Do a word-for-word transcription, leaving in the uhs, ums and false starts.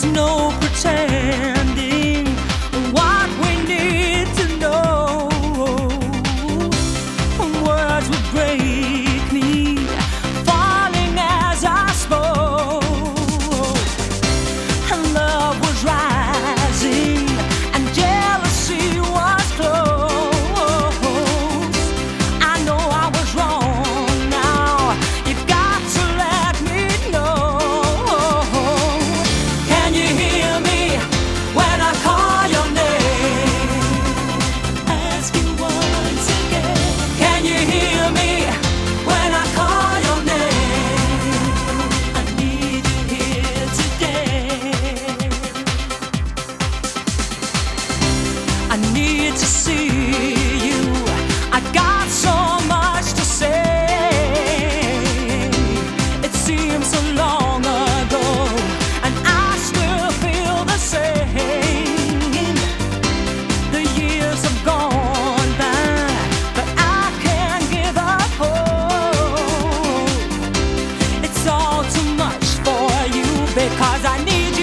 no pretending what we need to know. Words would break me, falling as I spoke. And love was rising, and jealousy was close. I know I was wrong now. You got to let me know. Can you hear me when I call your name? Ask you once again. Can you hear me when I call your name? I need you here today. I need to see you. I got so much to say. It seems so long ago, and I still feel the same. The years have gone by, but I can't give up hope. It's all too much for you because I need